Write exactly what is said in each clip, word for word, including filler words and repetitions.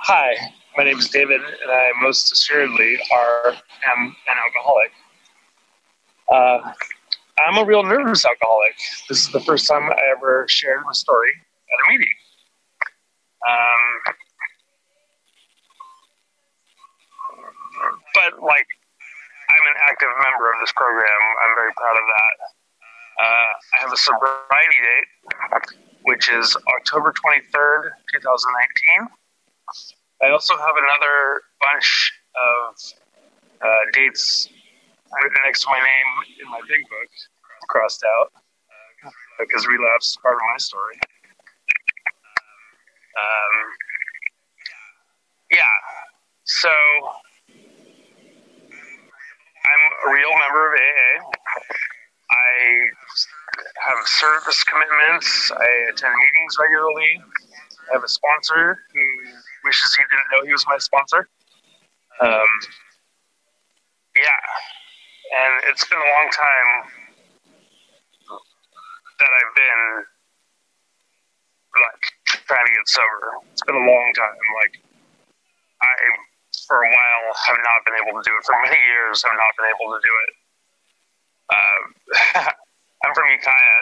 Hi, my name is David, and I most assuredly are am an alcoholic. Uh, I'm a real nervous alcoholic. This is the first time I ever shared my story at a meeting. Um, but like, I'm an active member of this program. I'm very proud of that. Uh, I have a sobriety date, which is October twenty-third, twenty nineteen. I also have another bunch of uh, dates written next to my name in my big book, crossed out, because relapse is part of my story. Um, yeah, so I'm a real member of A A. I have service commitments. I attend meetings regularly. I have a sponsor who wishes he didn't know he was my sponsor. Um, yeah, and it's been a long time that I've been like trying to get sober. It's been a long time. Like I, for a while, have not been able to do it. For many years, have not been able to do it. Uh, I'm from Ukiah,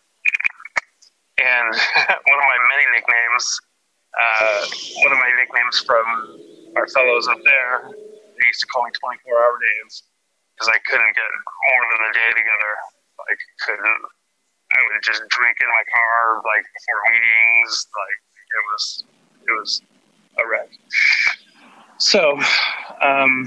and one of my many nicknames, uh, one of my nicknames from our fellows up there, they used to call me twenty-four hour Dave, because I couldn't get more than a day together. Like, couldn't. I would just drink in my car, like, before meetings. Like, it was, it was a wreck. So, um,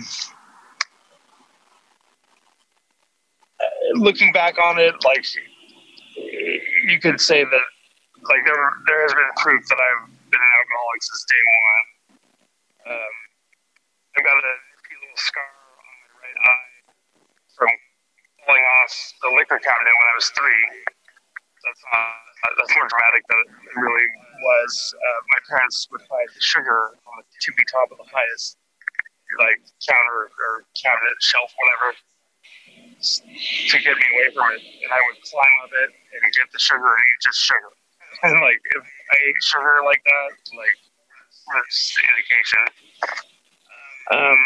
looking back on it, like, you could say that, like, there there has been proof that I've been an alcoholic since day one. Um, I've got a little scar on my right eye from pulling off the liquor cabinet when I was three. That's not, that's more dramatic than it really was. Uh, my parents would hide the sugar on the tippy top of the highest, like, counter or cabinet shelf, whatever, to get me away from it. And I would climb up it and get the sugar and eat just sugar. And, like, if I ate sugar like that, like, that's the indication. Um,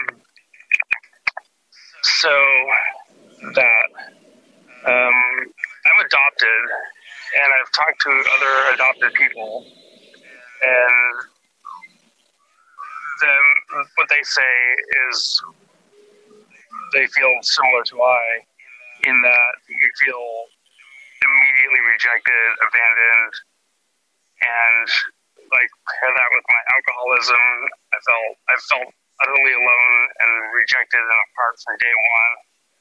so, that. Um, I'm adopted, and I've talked to other adopted people, and them, what they say is they feel similar to I, in that you feel immediately rejected, abandoned, and like pair that with my alcoholism, I felt I felt utterly alone and rejected and apart from day one.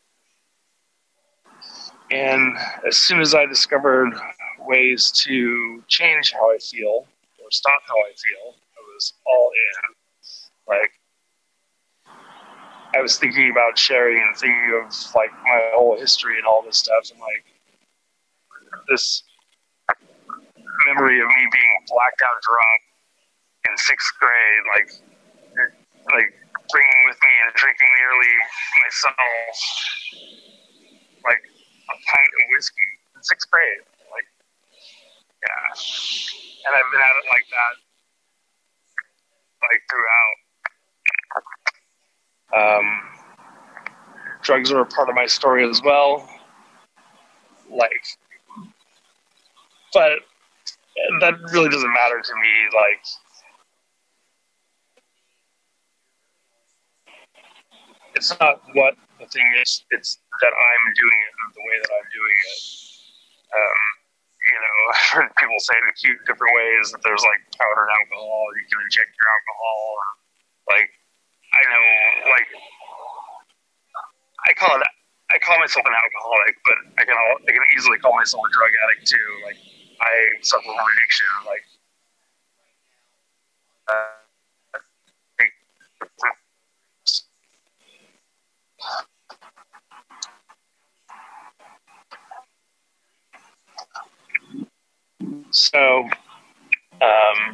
And as soon as I discovered ways to change how I feel or stop how I feel, I was all in. Like, I was thinking about sharing and thinking of like my whole history and all this stuff, and like this memory of me being blacked out drunk in sixth grade, like like bringing with me and drinking nearly myself, like a pint of whiskey in sixth grade. Like, yeah, and I've been at it like that, like throughout. Um, drugs are a part of my story as well. Like, but that really doesn't matter to me. Like, it's not what the thing is, it's that I'm doing it in the way that I'm doing it. Um, you know, I've heard people say it in cute different ways, that there's like powdered alcohol, you can inject your alcohol. Like, I know, like, I call it, I call myself an alcoholic, but I can, I can easily call myself a drug addict too. Like, I suffer from addiction. Like, uh, so, um,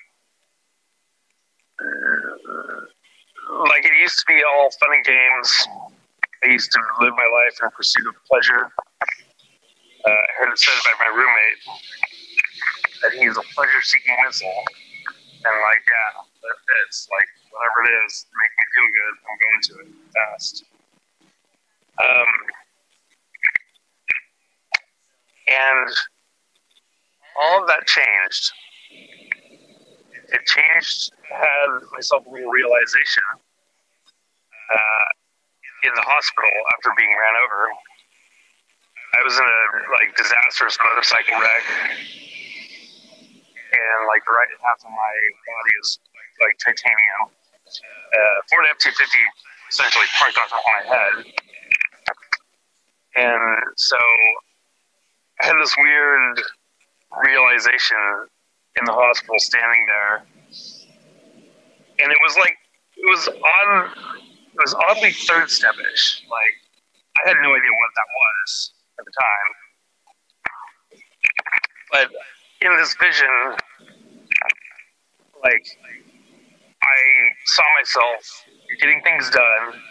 like, it used to be all fun and games. I used to live my life in pursuit of pleasure. Uh, I heard it said by my roommate that he's a pleasure-seeking missile. And, like, yeah, fits. Like, whatever it is, to make me feel good, I'm going to it fast. Um, and all of that changed. It changed, had myself a little realization uh, in the hospital after being ran over. I was in a like disastrous motorcycle wreck, and like the right half of my body is like titanium. Uh, Ford F two fifty essentially parked on top of my head, and so I had this weird realization in the hospital, standing there, and it was like it was odd. It was oddly third step-ish. Like, I had no idea what that was at the time. But in this vision, like, I saw myself getting things done,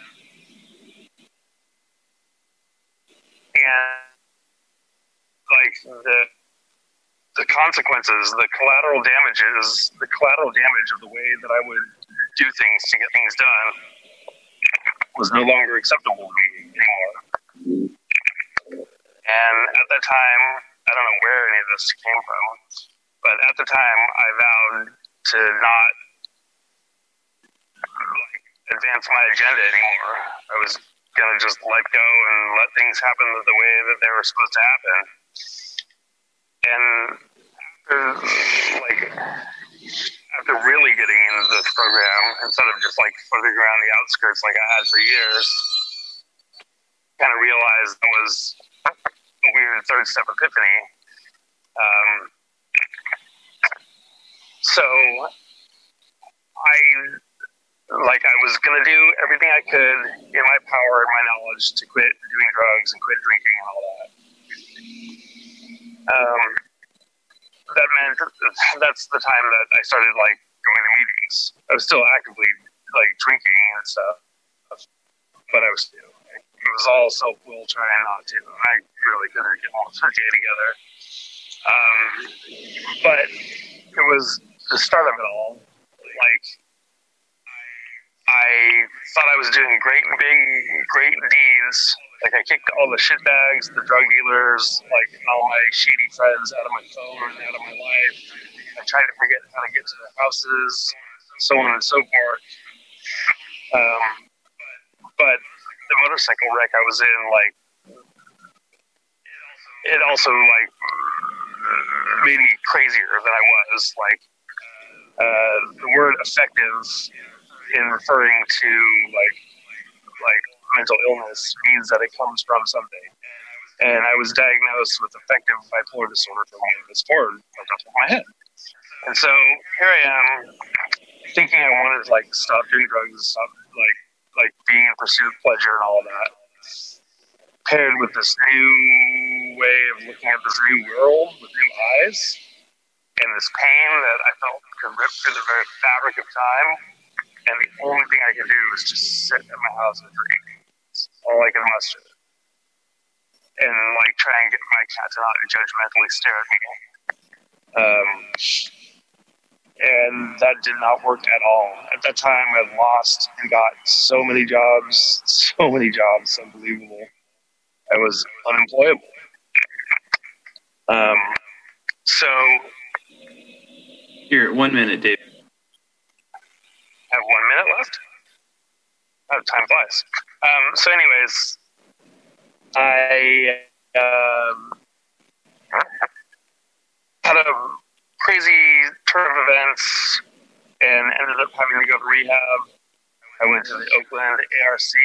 and like the the consequences, the collateral damages, the collateral damage of the way that I would do things to get things done was no longer acceptable to me anymore. And at that time, I don't know where any of this came from, but at the time, I vowed to not like advance my agenda anymore. I was gonna just let go and let things happen the way that they were supposed to happen. And after, like, after really getting into this program, instead of just like floating around the outskirts like I had for years, kind of realized that was a weird third step epiphany. Um, so I, like, I was going to do everything I could in my power and my knowledge to quit doing drugs and quit drinking and all that. Um, that meant that's the time that I started like going to meetings. I was still actively like drinking and stuff, but I was, you know, it was all self-will trying not to. I really couldn't get all the day together. Um, but it was the start of it all. Like, I thought I was doing great and big, great deeds. Like, I kicked all the shitbags, the drug dealers, like, and all my shady friends out of my phone and out of my life. I tried to forget how to get to their houses, so on and so forth. Um, but the motorcycle wreck I was in, like, it also, like, made me crazier than I was. Like, uh, the word effective in referring to, like, like mental illness means that it comes from something. And I was diagnosed with affective bipolar disorder from this forward on top of my head. And so here I am, thinking I wanted to, like, stop doing drugs, stop, like, like being in pursuit of pleasure and all of that, paired with this new way of looking at this new world with new eyes, and this pain that I felt could rip through the very fabric of time. And the only thing I could do was just sit at my house and drink. That's all I could muster. And, like, try and get my cat to not judgmentally stare at me. Um, and that did not work at all. At that time, I lost and got so many jobs, so many jobs, unbelievable. I was unemployable. Um, so... Here, one minute, Dave. Have one minute left? Oh, time flies. Um, so anyways, I um, had a crazy turn of events and ended up having to go to rehab. I went to the Oakland A R C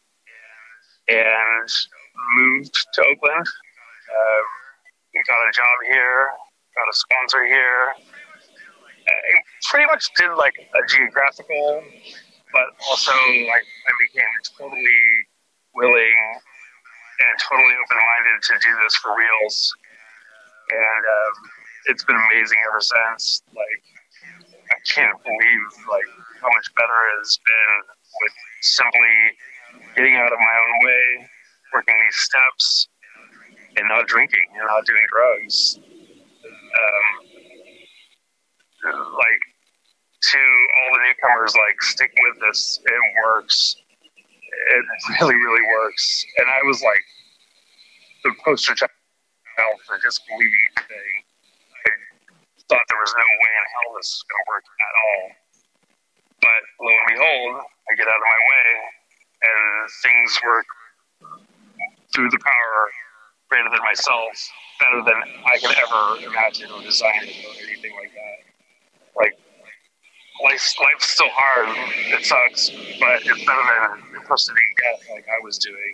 and moved to Oakland. Uh, got a job here, got a sponsor here. I pretty much did like a geographical, but also like I became totally willing and totally open-minded to do this for reals. And um, it's been amazing ever since. Like, I can't believe like how much better it has been with simply getting out of my own way, working these steps, and not drinking and not doing drugs. Um, like, to all the newcomers, like, stick with this. It works. It really, really works. And I was like the poster child for just believing anything. I thought there was no way in hell this was going to work at all. But lo and behold, I get out of my way, and things work through the power greater than myself, better than I could ever imagine or design or anything like that. Like, life's, life's still hard. It sucks, but it's better than impersonating death like I was doing.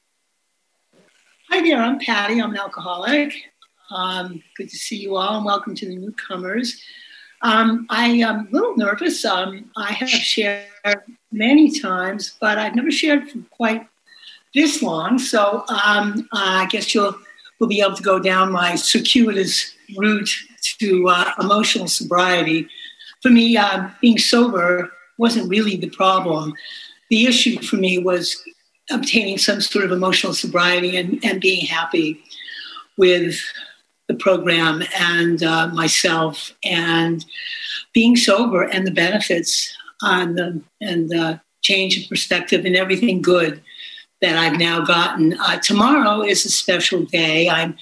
Hi there, I'm Patty. I'm an alcoholic. Um, good to see you all, and welcome to the newcomers. Um, I am a little nervous. Um, I have shared many times, but I've never shared for quite this long. So um, I guess you'll will be able to go down my circuitous route to uh, emotional sobriety. For me, uh, being sober wasn't really the problem. The issue for me was obtaining some sort of emotional sobriety and, and being happy with the program and uh, myself, and being sober and the benefits on the, and the change of perspective and everything good that I've now gotten. Uh, tomorrow is a special day. I'm,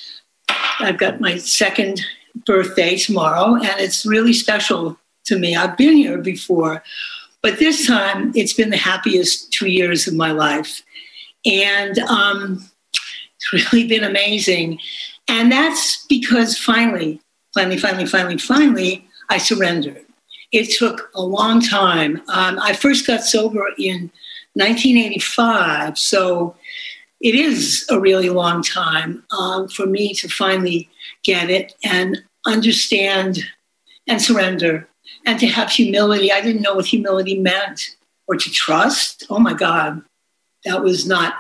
I've got my second birthday tomorrow, and it's really special to me. I've been here before, but this time it's been the happiest two years of my life. And um, it's really been amazing. And that's because finally, finally, finally, finally, finally, I surrendered. It took a long time. Um, I first got sober in nineteen eighty-five, so it is a really long time um, for me to finally get it and understand and surrender and to have humility. I didn't know what humility meant, or to trust. Oh my God, that was not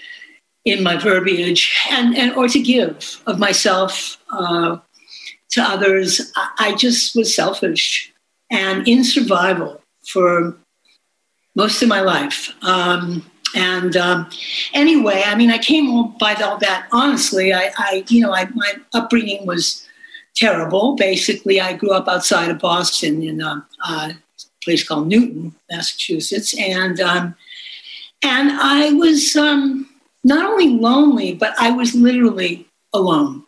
in my verbiage. And, and or to give of myself uh, to others. I, I just was selfish and in survival for most of my life. Um, and um, anyway, I mean, I came by all that. Honestly, I, I you know, I, my upbringing was terrible. Basically, I grew up outside of Boston in a, a place called Newton, Massachusetts, and um, and I was um, not only lonely, but I was literally alone.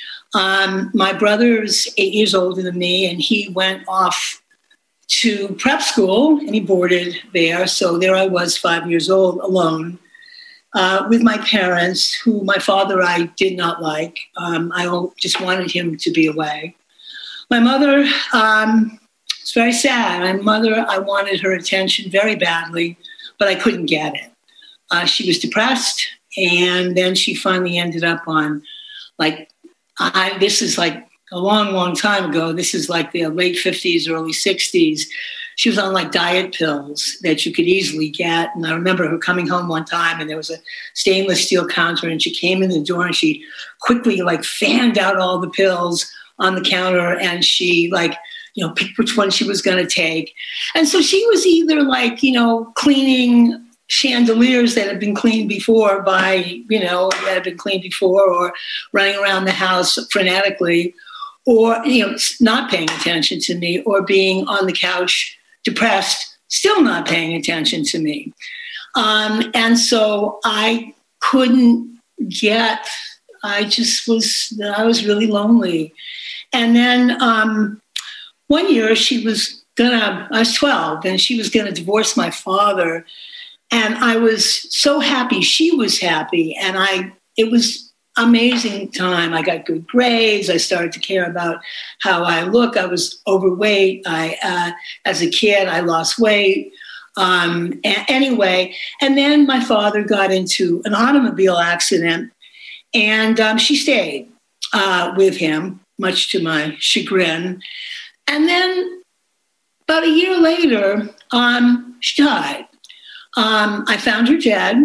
Um, my brother's eight years older than me, and he went off to prep school, and he boarded there. So there I was, five years old, alone, uh, with my parents, who my father I did not like. Um, I just wanted him to be away. My mother, um, it's very sad. My mother, I wanted her attention very badly, but I couldn't get it. Uh, she was depressed, and then she finally ended up on, like, I, this is like a long, long time ago. This is like the late fifties, early sixties. She was on like diet pills that you could easily get. And I remember her coming home one time, and there was a stainless steel counter, and she came in the door and she quickly like fanned out all the pills on the counter, and she like, you know, picked which one she was going to take. And so she was either like, you know, cleaning chandeliers that had been cleaned before by, you know, that had been cleaned before, or running around the house frenetically, or, you know, not paying attention to me, or being on the couch depressed, still not paying attention to me. Um, and so I couldn't get, I just was, I was really lonely. And then um, one year she was gonna, I was twelve, and she was gonna divorce my father. And I was so happy. She was happy. And I, it was amazing time. I got good grades. I started to care about how I look. I was overweight. I, uh, as a kid, I lost weight. Um, a- anyway, and then my father got into an automobile accident, and um, she stayed uh, with him, much to my chagrin. And then about a year later, um, she died. Um, I found her dead.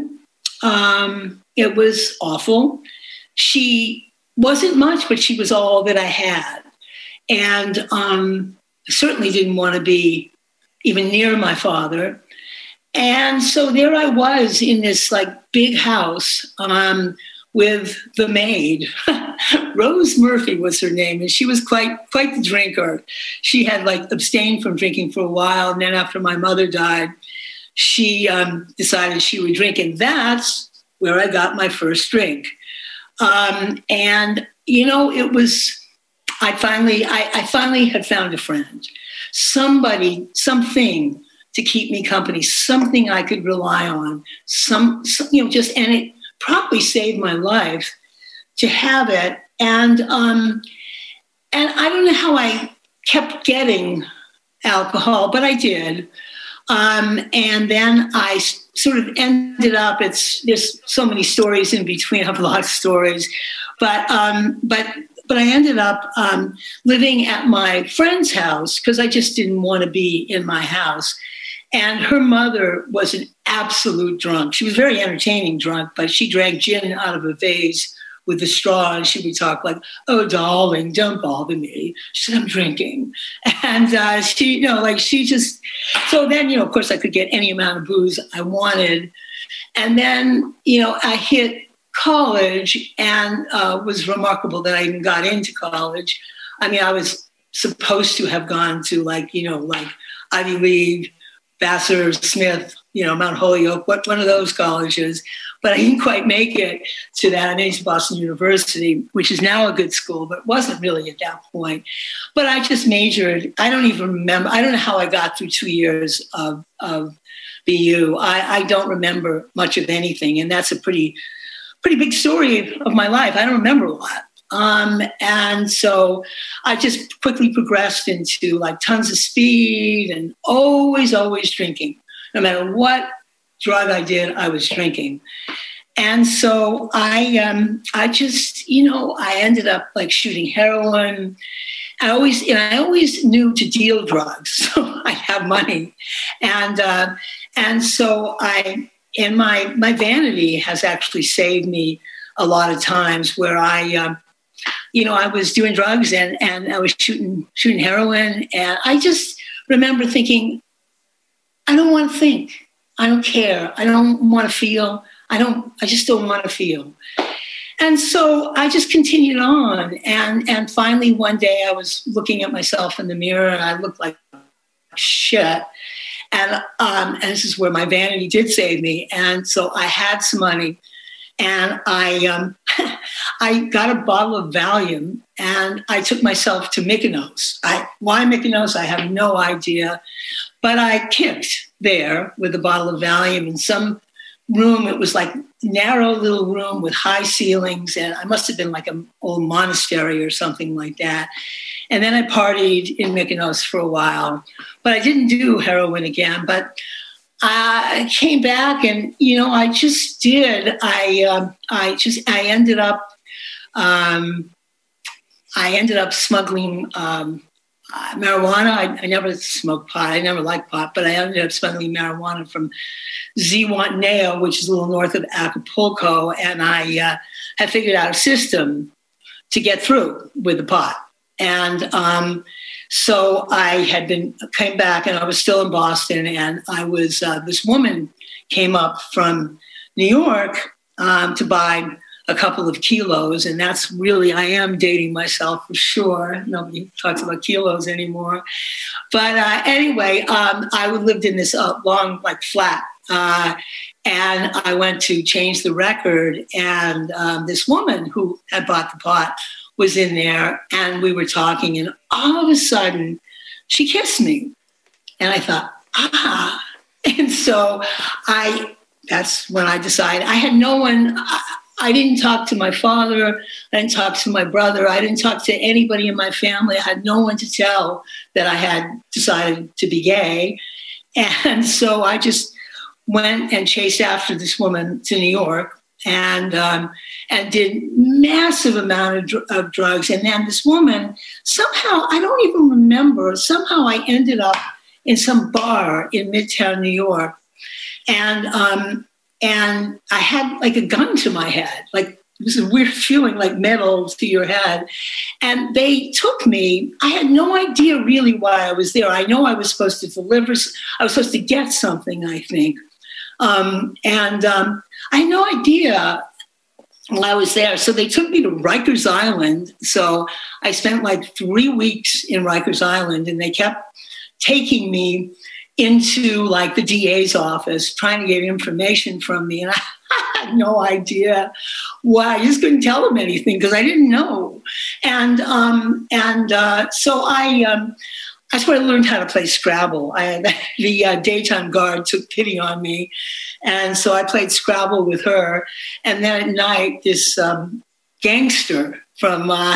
Um, it was awful. She wasn't much, but she was all that I had. And um, I certainly didn't want to be even near my father. And so there I was in this like big house um, with the maid. Rose Murphy was her name, and she was quite quite the drinker. She had like abstained from drinking for a while, and then after my mother died, she um, decided she would drink, and that's where I got my first drink. Um, and you know, it was I finally I, I finally had found a friend, somebody, something to keep me company, something I could rely on, some, some you know, just and it probably saved my life to have it. And um, and I don't know how I kept getting alcohol, but I did. Um, and then I s- sort of ended up. It's there's so many stories in between. I have a lot of stories, but um, but but I ended up um, living at my friend's house because I just didn't want to be in my house. And her mother was an absolute drunk. She was very entertaining drunk, but she drank gin out of a vase with a straw, and she would talk like, "Oh, darling, don't bother me." She said, "I'm drinking." And uh, she, you know, like she just, so then, you know, of course I could get any amount of booze I wanted. And then, you know, I hit college, and uh, was remarkable that I even got into college. I mean, I was supposed to have gone to like, you know, like Ivy League, Vassar, Smith, you know, Mount Holyoke, what one of those colleges. But I didn't quite make it to that. I made it to Boston University, which is now a good school, but wasn't really at that point. But I just majored. I don't even remember. I don't know how I got through two years of, of B U. I, I don't remember much of anything. And that's a pretty, pretty big story of my life. I don't remember a lot. Um, and so I just quickly progressed into like tons of speed and always, always drinking. No matter what drug I did, I was drinking. And so I, um, I just, you know, I ended up like shooting heroin. I always, and I always knew to deal drugs, so I have money, and uh, and so I, and my my vanity has actually saved me a lot of times where I, um, you know, I was doing drugs and and I was shooting shooting heroin, and I just remember thinking, I don't want to think. I don't care. I don't want to feel. I don't, I just don't want to feel. And so I just continued on. And, and finally, one day I was looking at myself in the mirror and I looked like shit. And, um, and this is where my vanity did save me. And so I had some money and I, um, I got a bottle of Valium and I took myself to Mykonos. I, why Mykonos? I have no idea. But I kicked there with a bottle of Valium in some room. It was like narrow little room with high ceilings, and I must have been like an old monastery or something like that. And then I partied in Mykonos for a while, but I didn't do heroin again. But I came back, and you know, I just did. I um, I just I ended up um, I ended up smuggling. Um, Uh, marijuana. I, I never smoked pot. I never liked pot, but I ended up smuggling marijuana from Zihuatanejo, which is a little north of Acapulco, and I uh, had figured out a system to get through with the pot. And um, so I had been came back, and I was still in Boston, and I was uh, this woman came up from New York um, to buy a couple of kilos, and that's really, I am dating myself for sure. Nobody talks about kilos anymore. But uh, anyway, um, I lived in this uh, long, like flat, uh, and I went to change the record, and um, this woman who had bought the pot was in there, and we were talking, and all of a sudden, she kissed me. And I thought, ah. And so I, that's when I decided, I had no one, I, I didn't talk to my father. I didn't talk to my brother. I didn't talk to anybody in my family. I had no one to tell that I had decided to be gay. And so I just went and chased after this woman to New York and um, and did massive amount of, dr- of drugs. And then this woman, somehow, I don't even remember, somehow I ended up in some bar in Midtown New York. And um, And I had like a gun to my head, like it was a weird feeling like metal to your head. And they took me. I had no idea really why I was there. I know I was supposed to deliver. I was supposed to get something, I think. Um, and um, I had no idea while I was there. So they took me to Rikers Island. So I spent like three weeks in Rikers Island, and they kept taking me into like the D A's office, trying to get information from me. And I had no idea why. I just couldn't tell them anything because I didn't know. And um, and uh, so I um, that's where I learned how to play Scrabble. I, the uh, daytime guard took pity on me. And so I played Scrabble with her. And then at night, this um, gangster from uh,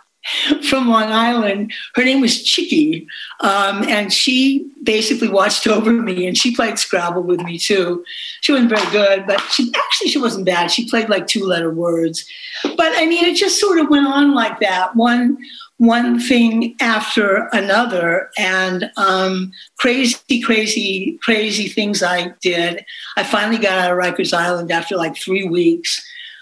from Long Island, her name was Chicky. Um, and she basically watched over me, and she played Scrabble with me too. She wasn't very good, but she actually she wasn't bad. She played like two-letter words. But I mean, it just sort of went on like that. One one thing after another, and um, crazy, crazy, crazy things I did. I finally got out of Rikers Island after like three weeks.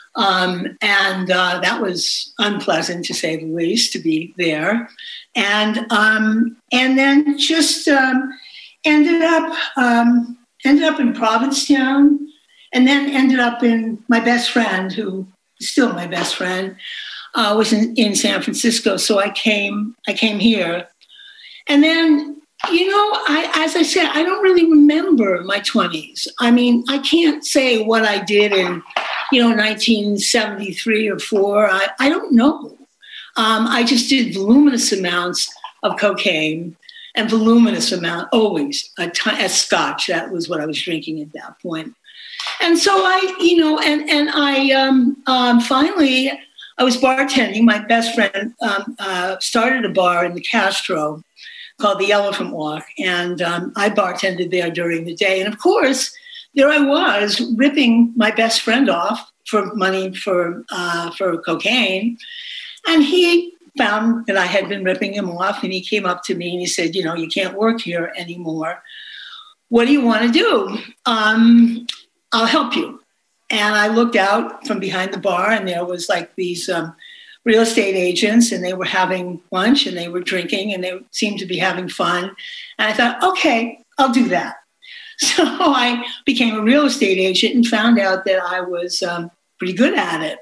Um, and uh, that was unpleasant, to say the least, to be there. And um, and then just um, ended up um, ended up in Provincetown, and then ended up in my best friend, who is still my best friend, uh, was in, in San Francisco. So I came I came here, and then. You know, I, as I said, I don't really remember my twenties. I mean, I can't say what I did in, you know, nineteen seventy-three or four. I, I don't know. Um, I just did voluminous amounts of cocaine and voluminous amount, always, a, t- a scotch. That was what I was drinking at that point. And so I, you know, and, and I um, um, finally, I was bartending. My best friend um, uh, started a bar in the Castro called the Elephant Walk. And um, I bartended there during the day. And of course, there I was ripping my best friend off for money for, uh, for cocaine. And he found that I had been ripping him off. And he came up to me and he said, you know, you can't work here anymore. What do you want to do? Um, I'll help you. And I looked out from behind the bar, and there was like these um, real estate agents, and they were having lunch and they were drinking and they seemed to be having fun. And I thought, okay, I'll do that. So I became a real estate agent and found out that I was um, pretty good at it.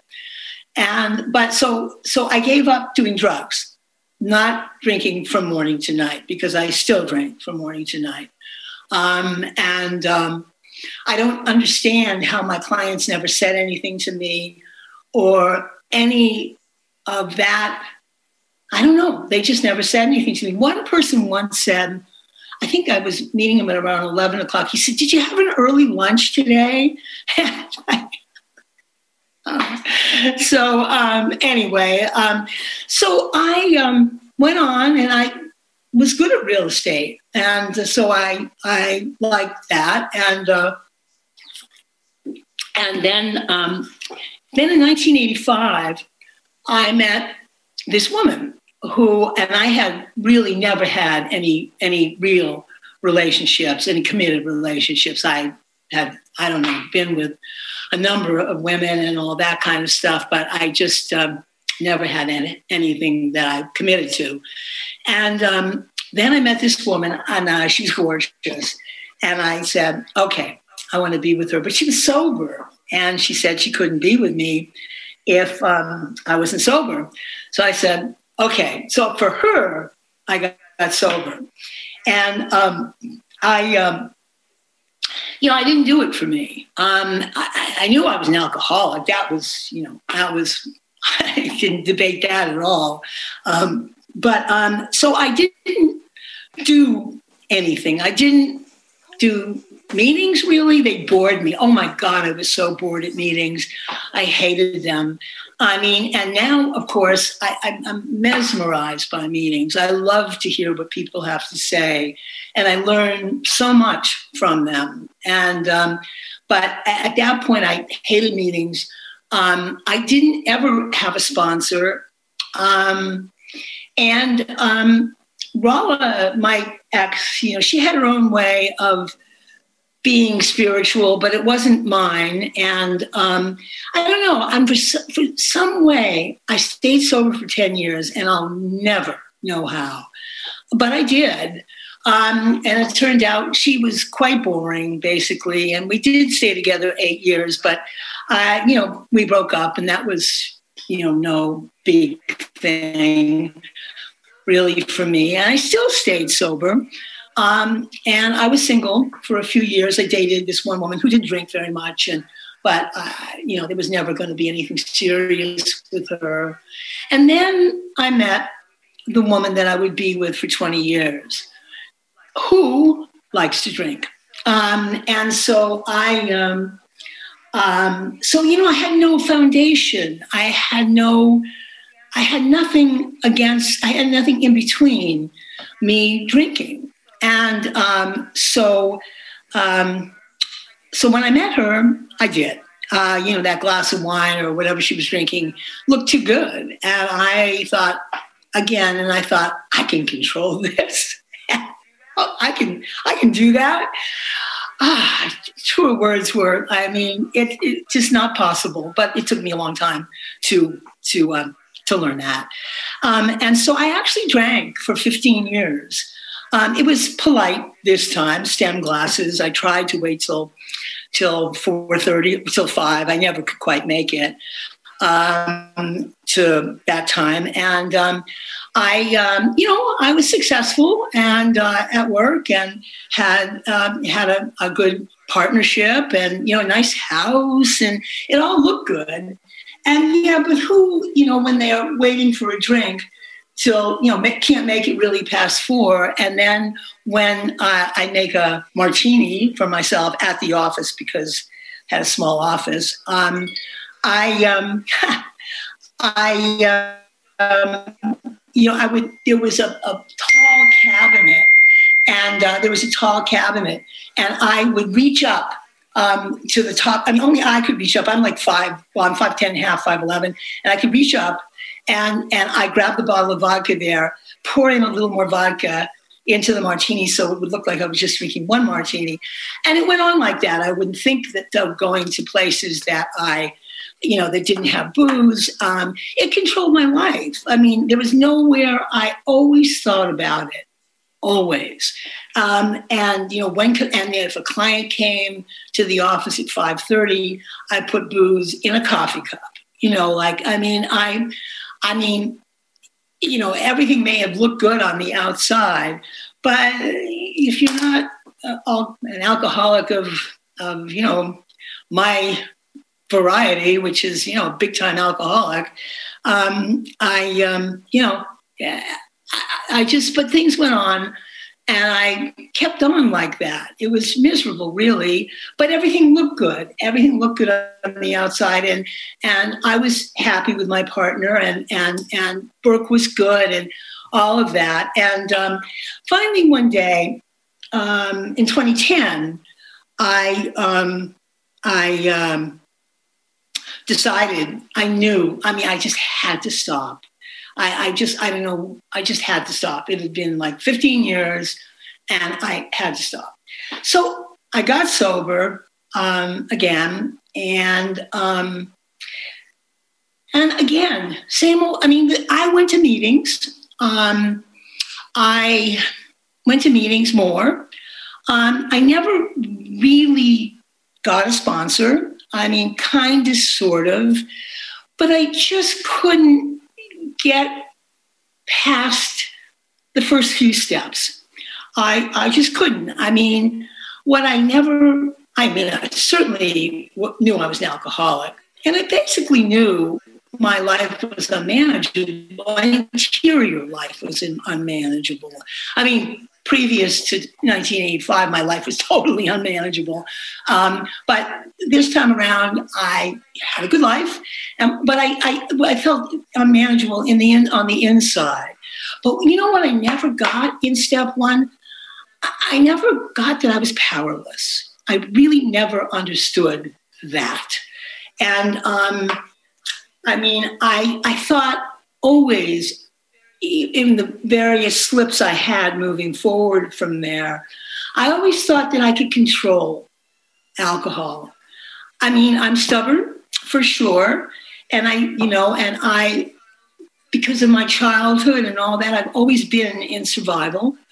And, but so, so I gave up doing drugs, not drinking from morning to night, because I still drink from morning to night. Um, and um, I don't understand how my clients never said anything to me or any of that. I don't know. They just never said anything to me. One person once said, I think I was meeting him at around eleven o'clock. He said, did you have an early lunch today? so um, anyway, um, so I um, went on, and I was good at real estate. And so I, I liked that. And, uh, and then, um, then in nineteen eighty-five, I met this woman who, and I had really never had any any real relationships, any committed relationships. I had, I don't know, been with a number of women and all that kind of stuff, but I just um, never had any, anything that I committed to. And um, then I met this woman, and uh, she's gorgeous. And I said, okay, I want to be with her. But she was sober, and she said she couldn't be with me if um, I wasn't sober. So I said, okay. So for her, I got, got sober. And um, I, um, you know, I didn't do it for me. Um, I, I knew I was an alcoholic. That was, you know, that was, I didn't debate that at all. Um, but um, so I didn't do anything. I didn't do meetings, really. They bored me. Oh my God, I was so bored at meetings. I hated them. I mean, and now, of course, I, I, I'm mesmerized by meetings. I love to hear what people have to say, and I learn so much from them. And um, but at that point, I hated meetings. Um, I didn't ever have a sponsor. Um, and um, Rolla, my ex, you know, she had her own way of being spiritual, but it wasn't mine. And um, I don't know, I'm for, for some way, I stayed sober for ten years, and I'll never know how. But I did. Um, and it turned out she was quite boring, basically. And we did stay together eight years, but, uh, you know, we broke up, and that was, you know, no big thing really for me. And I still stayed sober. Um, and I was single for a few years. I dated this one woman who didn't drink very much, and but uh, you know, there was never going to be anything serious with her. And then I met the woman that I would be with for twenty years, who likes to drink. Um, and so I, um, um, so you know, I had no foundation. I had no, I had nothing against. I had nothing in between me drinking. And um, so, um, so when I met her, I did. Uh, you know, that glass of wine or whatever she was drinking looked too good, and I thought again, and I thought I can control this. I can, I can do that. Ah, truer words were. I mean, it, it's just not possible. But it took me a long time to to um, to learn that. Um, and so I actually drank for fifteen years. Um, it was polite this time, stem glasses. I tried to wait till till four thirty, till five. I never could quite make it um, to that time. And um, I, um, you know, I was successful and uh, at work, and had um, had a, a good partnership, and you know, a nice house, and it all looked good. And yeah, but who, you know, when they're waiting for a drink till, you know, can't make it really past four. And then when uh, I make a martini for myself at the office, because I had a small office, um, I, um, I, uh, um, you know, I would, there was a, a tall cabinet, and uh, there was a tall cabinet, and I would reach up um, to the top. I mean, only I could reach up. I'm like five, well, I'm five ten and a half, five eleven, and I could reach up. And and I grabbed the bottle of vodka there, pour in a little more vodka into the martini so it would look like I was just drinking one martini. And it went on like that. I wouldn't think that uh, going to places that I, you know, that didn't have booze, um, it controlled my life. I mean, there was nowhere. I always thought about it, always. Um, and, you know, when, and if a client came to the office at five thirty, I put booze in a coffee cup. You know, like, I mean, I... I mean, you know, everything may have looked good on the outside, but if you're not uh, an alcoholic of, of, you know, my variety, which is, you know, a big time alcoholic, um, I, um, you know, I, I just, but things went on. And I kept on like that. It was miserable, really, but everything looked good. Everything looked good on the outside, and and I was happy with my partner, and and and Brooke was good, and all of that. And um, finally, one day um, in twenty ten, I um, I um, decided. I knew. I mean, I just had to stop. I, I just, I don't know, I just had to stop. It had been like fifteen years, and I had to stop. So I got sober um, again, and um, and again, same old. I mean, I went to meetings. Um, I went to meetings more. Um, I never really got a sponsor. I mean, kind of, sort of, but I just couldn't get past the first few steps. I, I just couldn't. I mean, what I never, I mean, I certainly knew I was an alcoholic, and I basically knew my life was unmanageable. My interior life was unmanageable. I mean, previous to nineteen eighty-five, my life was totally unmanageable. Um, but this time around, I had a good life, um, but I, I, I felt unmanageable in the in, on the inside. But you know what I never got in step one? I never got that I was powerless. I really never understood that. And um, I mean, I, I thought always, in the various slips I had moving forward from there, I always thought that I could control alcohol. I mean, I'm stubborn for sure. And I, you know, and I, because of my childhood and all that, I've always been in survival.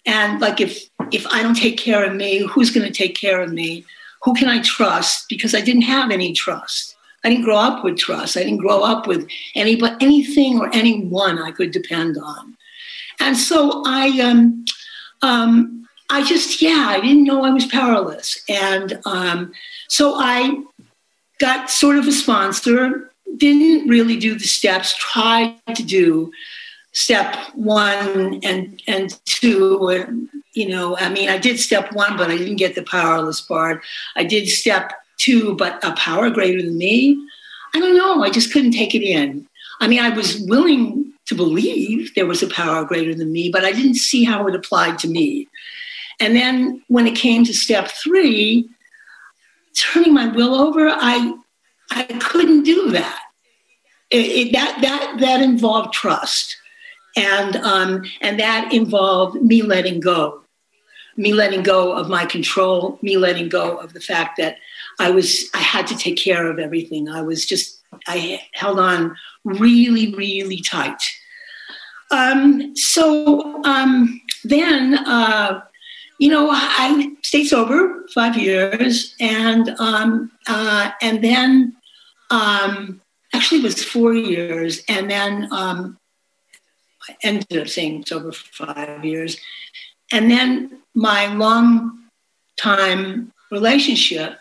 And like, if if I don't take care of me, who's going to take care of me? Who can I trust? Because I didn't have any trust. I didn't grow up with trust. I didn't grow up with any, but anything or anyone I could depend on. And so I, um, um, I just, yeah, I didn't know I was powerless. And um, so I got sort of a sponsor, didn't really do the steps, tried to do step one and, and two. And, you know, I mean, I did step one, but I didn't get the powerless part. I did step two, but a power greater than me. I don't know. I just couldn't take it in. I mean, I was willing to believe there was a power greater than me, but I didn't see how it applied to me. And then when it came to step three, turning my will over, I I couldn't do that. It, it, that that that involved trust, and um, and that involved me letting go, me letting go of my control, me letting go of the fact that I was I had to take care of everything. I was just I held on really really tight. Um, so um, then. Uh, You know, I stayed sober five years, and um, uh, and then um, actually it was four years, and then um, I ended up staying sober for five years, and then my long time relationship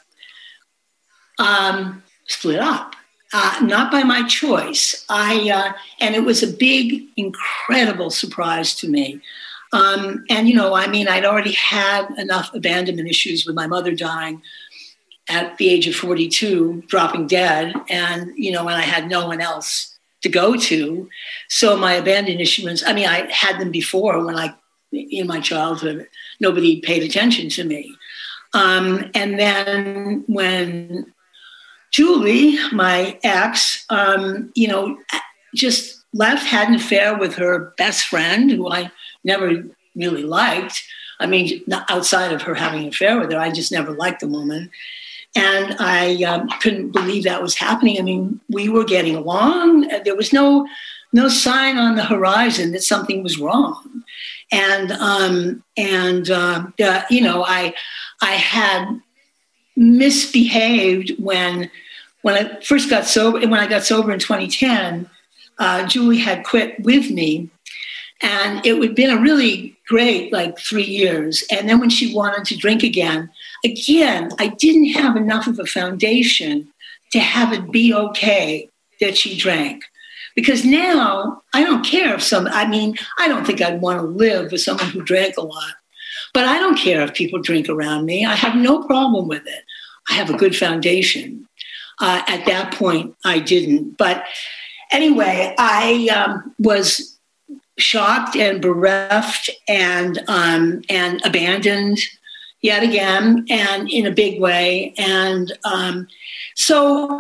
um, split up, uh, not by my choice. I uh, and it was a big, incredible surprise to me. Um, and, you know, I mean, I'd already had enough abandonment issues with my mother dying at the age of forty-two, dropping dead. And, you know, and I had no one else to go to. So my abandonment issues, I mean, I had them before when I, in my childhood, nobody paid attention to me. Um, and then when Julie, my ex, um, you know, just left, had an affair with her best friend, who I never really liked. I mean, not outside of her having an affair with her, I just never liked the woman. And I um, couldn't believe that was happening. I mean, we were getting along. There was no no sign on the horizon that something was wrong. And, um, and uh, uh, you know, I I had misbehaved when, when I first got sober, when I got sober in twenty ten, uh, Julie had quit with me. And it had been a really great, like, three years. And then when she wanted to drink again, again, I didn't have enough of a foundation to have it be okay that she drank. Because now I don't care if some, I mean, I don't think I'd want to live with someone who drank a lot. But I don't care if people drink around me. I have no problem with it. I have a good foundation. Uh, at that point, I didn't. But anyway, I um, was shocked and bereft and um, and abandoned yet again, and in a big way. And um, so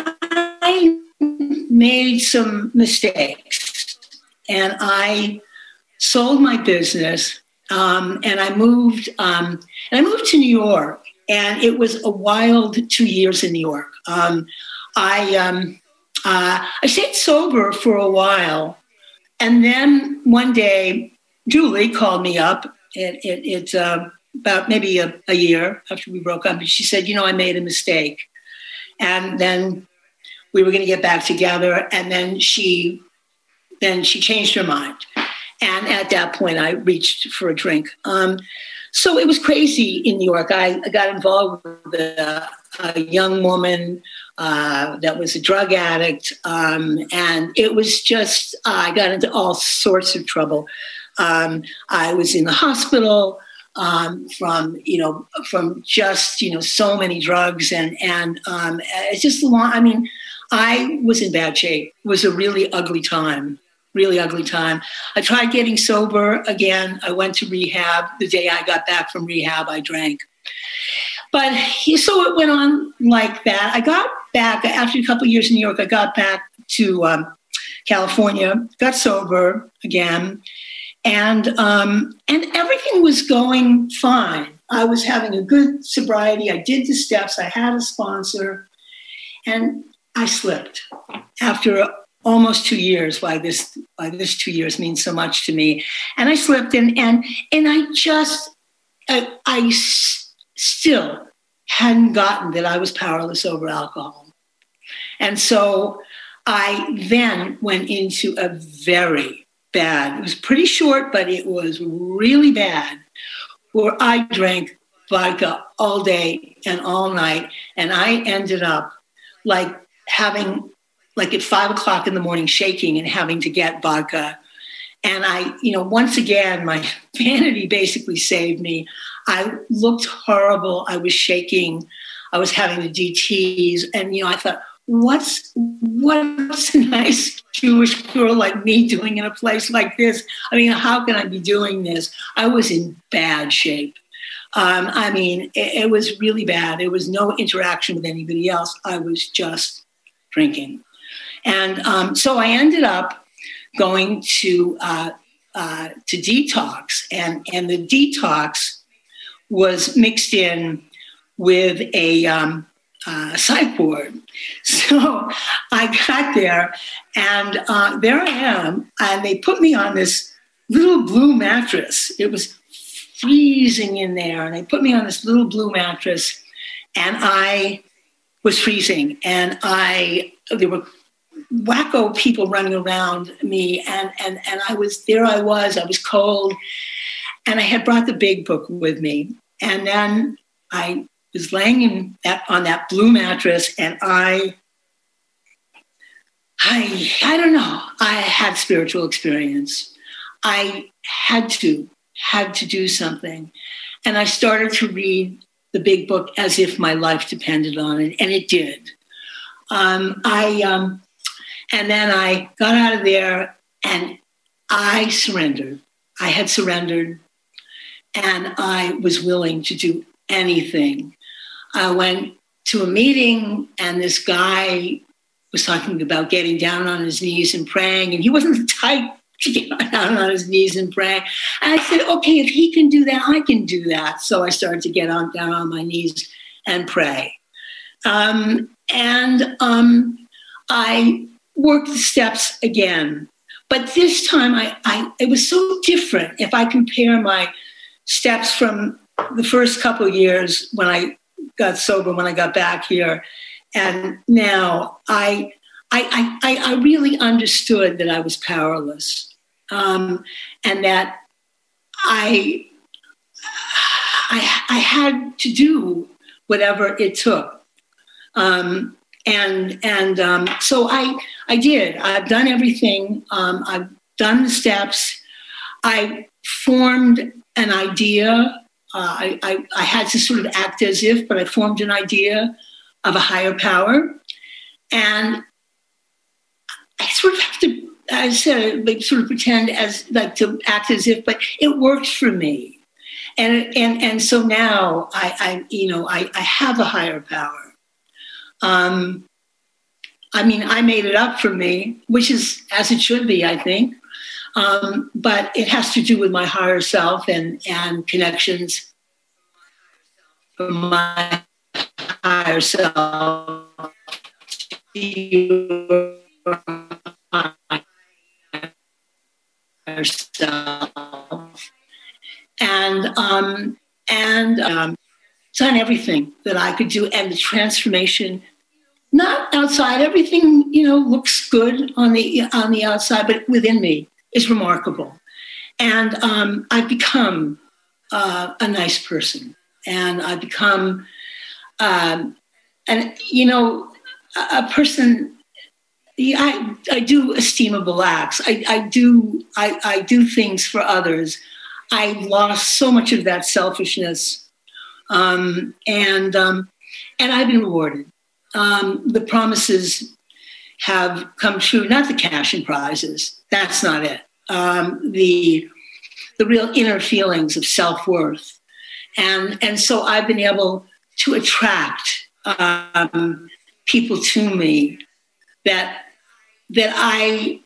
I made some mistakes, and I sold my business, um, and I moved. Um, and I moved to New York, and it was a wild two years in New York. Um, I um, uh, I stayed sober for a while. And then one day, Julie called me up. It, it, it's uh, about maybe a, a year after we broke up. And she said, you know, I made a mistake. And then we were going to get back together. And then she, then she changed her mind. And at that point, I reached for a drink. Um, so it was crazy in New York. I, I got involved with a, a young woman Uh, that was a drug addict. Um, and it was just, uh, I got into all sorts of trouble. Um, I was in the hospital um, from, you know, from just, you know, so many drugs and, and um, it's just a long, I mean, I was in bad shape. It was a really ugly time, really ugly time. I tried getting sober again. I went to rehab. The day I got back from rehab, I drank. But so it went on like that. I got back, after a couple of years in New York, I got back to um, California, got sober again, and um, and everything was going fine. I was having a good sobriety. I did the steps. I had a sponsor, and I slipped after almost two years why this why this two years means so much to me. And I slipped and and and I just I, I s- still hadn't gotten that I was powerless over alcohol. And so I then went into a very bad, it was pretty short, but it was really bad, where I drank vodka all day and all night. And I ended up like having, like at five o'clock in the morning, shaking and having to get vodka. And I, you know, once again, my vanity basically saved me. I looked horrible. I was shaking. I was having the D Ts. And, you know, I thought, what's, what's a nice Jewish girl like me doing in a place like this? I mean, how can I be doing this? I was in bad shape. Um, I mean, it, it was really bad. There was no interaction with anybody else. I was just drinking. And um, so I ended up going to uh, uh, to detox, and and the detox was mixed in with a um, uh, psych ward. So I got there, and uh, there I am, and they put me on this little blue mattress. It was freezing in there, and they put me on this little blue mattress, and I was freezing, and I there were wacko people running around me, and and and I was there. I was I was cold, and I had brought the big book with me, and then I was laying in that on that blue mattress, and I I I don't know. I had spiritual experience. I had to had to do something, and I started to read the big book as if my life depended on it, and it did. Um, I um, And then I got out of there and I surrendered. I had surrendered and I was willing to do anything. I went to a meeting and this guy was talking about getting down on his knees and praying, and he wasn't the type to get down on his knees and pray. And I said, okay, if he can do that, I can do that. So I started to get on down on my knees and pray. Um, and um, I worked the steps again. But this time, I, I it was so different. If I compare my steps from the first couple of years when I got sober, when I got back here, and now, I I I, I really understood that I was powerless, um, and that I, I I had to do whatever it took. Um, And and um, so I I did. I've done everything. Um, I've done the steps. I formed an idea. Uh, I, I I had to sort of act as if, but I formed an idea of a higher power, and I sort of have to. I said, like, sort of pretend as like to act as if, but it worked for me, and and and so now I, I you know I, I have a higher power. Um, I mean, I made it up for me, which is as it should be, I think. Um, but it has to do with my higher self and, and connections from my higher self to your higher self. And, um, and um, done everything that I could do, and the transformation, not outside, everything, you know, looks good on the on the outside, but within me is remarkable. And um, I've become uh, a nice person, and I've become, um, and you know, a, a person. Yeah, I, I do esteemable acts. I, I do I, I do things for others. I lost so much of that selfishness. Um, and um, and I've been rewarded. Um, the promises have come true, not the cash and prizes. That's not it. Um, the the real inner feelings of self-worth. And, and so I've been able to attract um, people to me that that I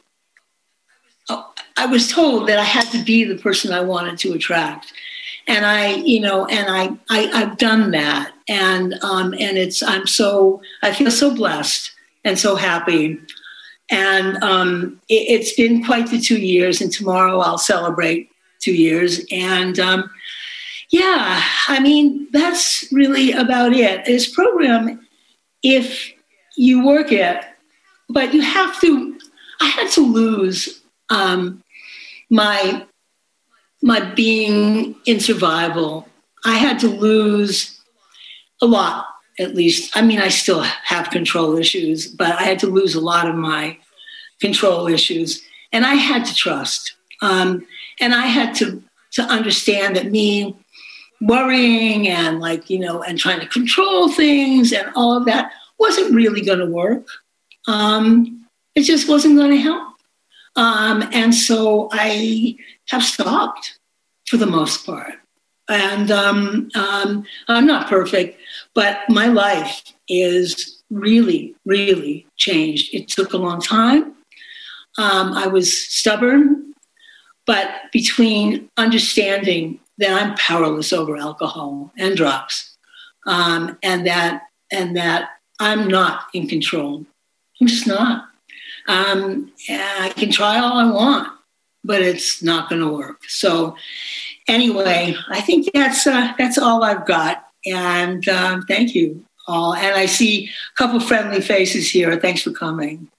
I was told that I had to be the person I wanted to attract. And I, you know, and I, I, I've done that, and um, and it's, I'm so, I feel so blessed and so happy, And um, it, it's been quite the two years, and tomorrow I'll celebrate two years. And um, yeah, I mean, that's really about it. This program, if you work it, but you have to, I had to lose um, my, my being in survival. I had to lose a lot, at least. I mean, I still have control issues, but I had to lose a lot of my control issues. And I had to trust. Um, and I had to, to understand that me worrying and like, you know, and trying to control things and all of that wasn't really going to work. Um, it just wasn't going to help. Um, and so I have stopped for the most part. And um, um, I'm not perfect, but my life is really, really changed. It took a long time. Um, I was stubborn, but between understanding that I'm powerless over alcohol and drugs, um, and that and that I'm not in control. I'm just not. Um, and I can try all I want, but it's not going to work. So anyway, I think that's uh, that's all I've got. And um, thank you all. And I see a couple friendly faces here. Thanks for coming.